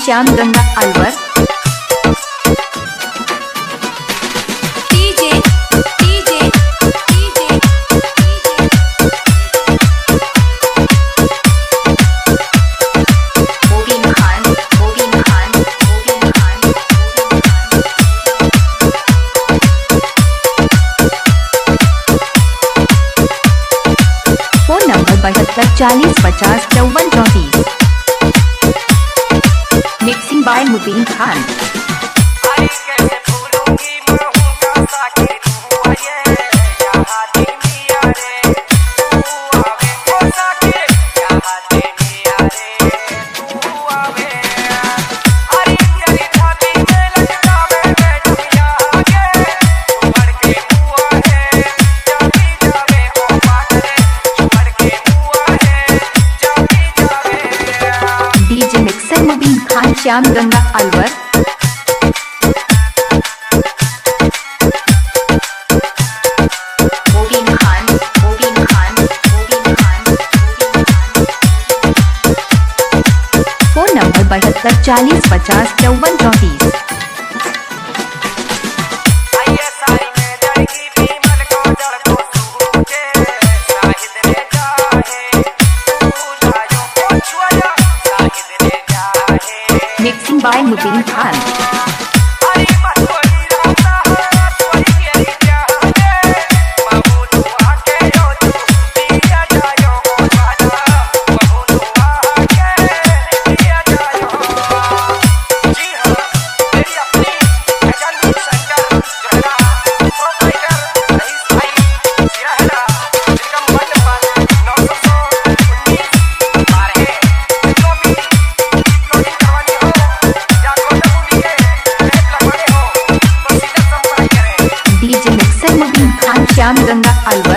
Shyam Ganga Alwar. Phone number 72 40 50 54 34। Mixing by Mubeen Khan. DJ mixer Mubeen Khan Shyam Ganga Alwar. Phone number 72 40 50 54 34। Mixing by Mubeen Khan. Shyam Ganga Alwar.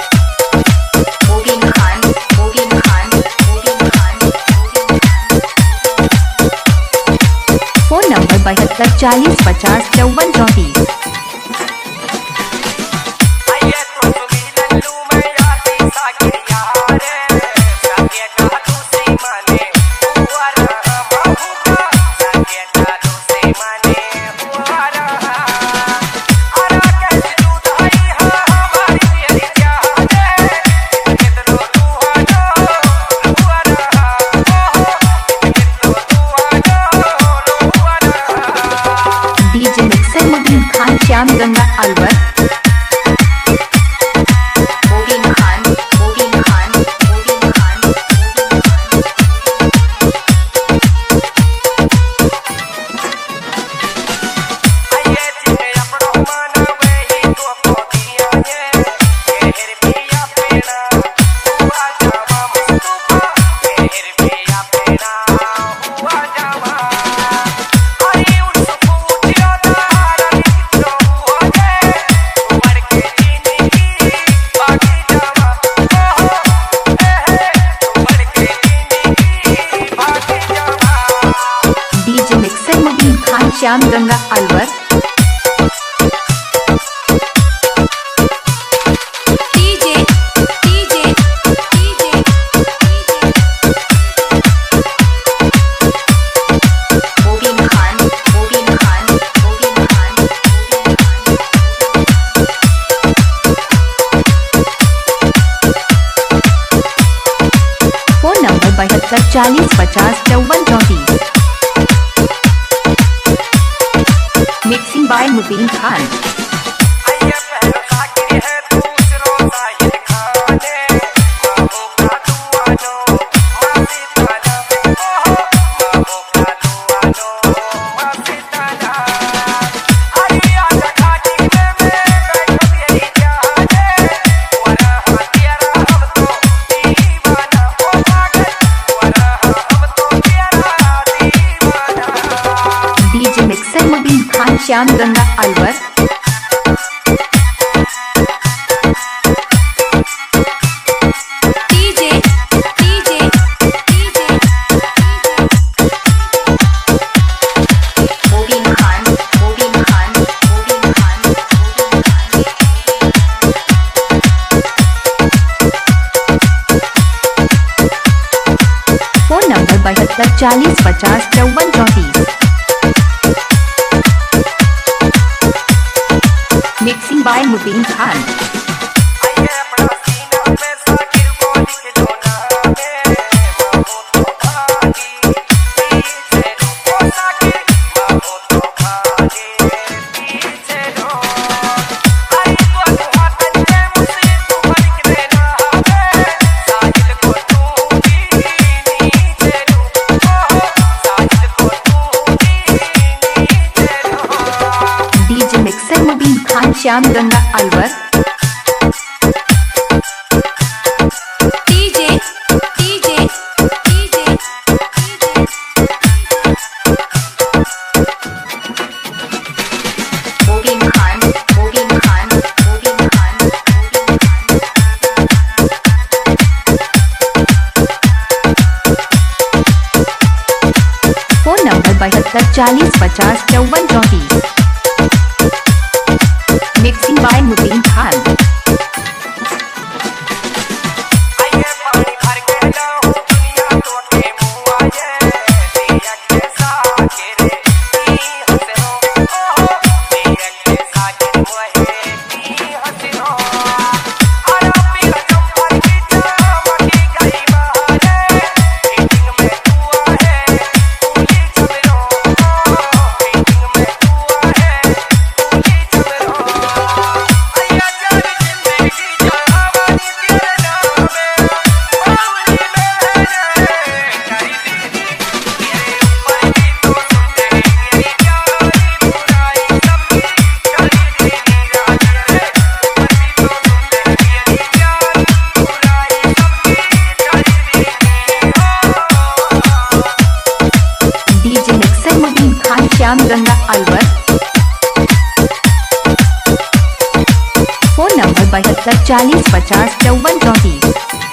Phone number 72 40 50 54 34। DJ mixer Mubeen Khan Shyam Ganga Alwar. DJ mixer Mubeen Khan Shyam Ganga Alwar. Phone number 72 40 50 54 34। Mixing by Mubeen Khan. DJ mixer Mubeen Khan Shyam Ganga Alwar. 927240505434। Mixing by Mubeen Khan. Mixer Mubeen Khan Shyam Ganga Alwar. DJ DJ DJ Mubeen Khan Mubeen Khan Mubeen Khan. Phone number 7240505434। Mixing by Mubeen Khan. Shyam Ganga Alwar. Phone number 7240505434।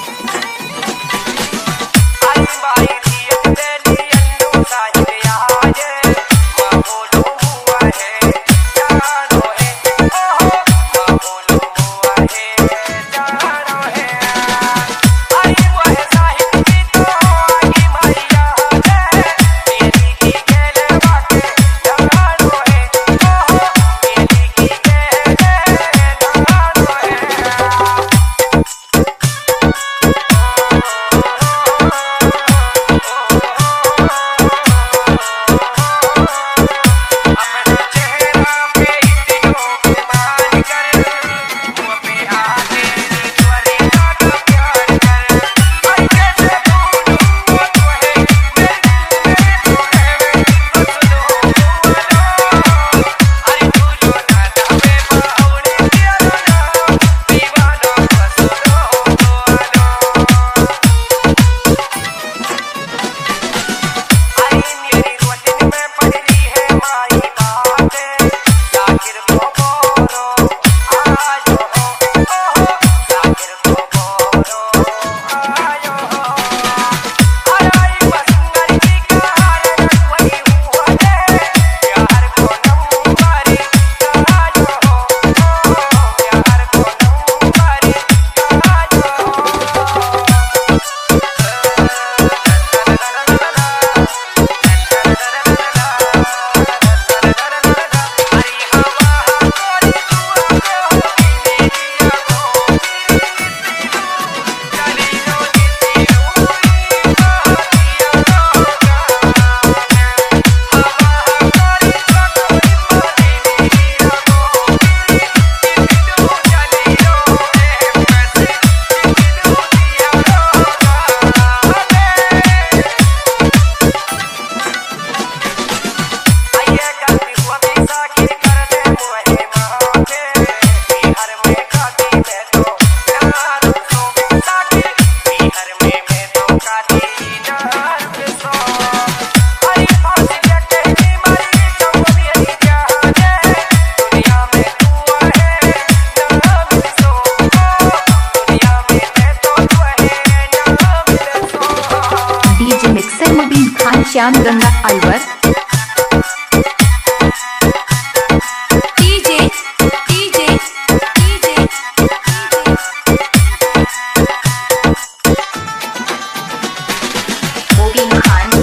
Shyam Ganga Alwar. DJ DJ DJ Mubeen Khan.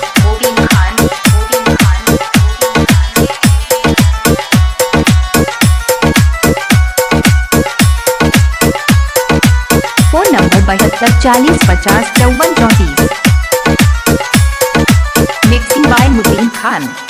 927240505434। Mixing by Mubeen Khan.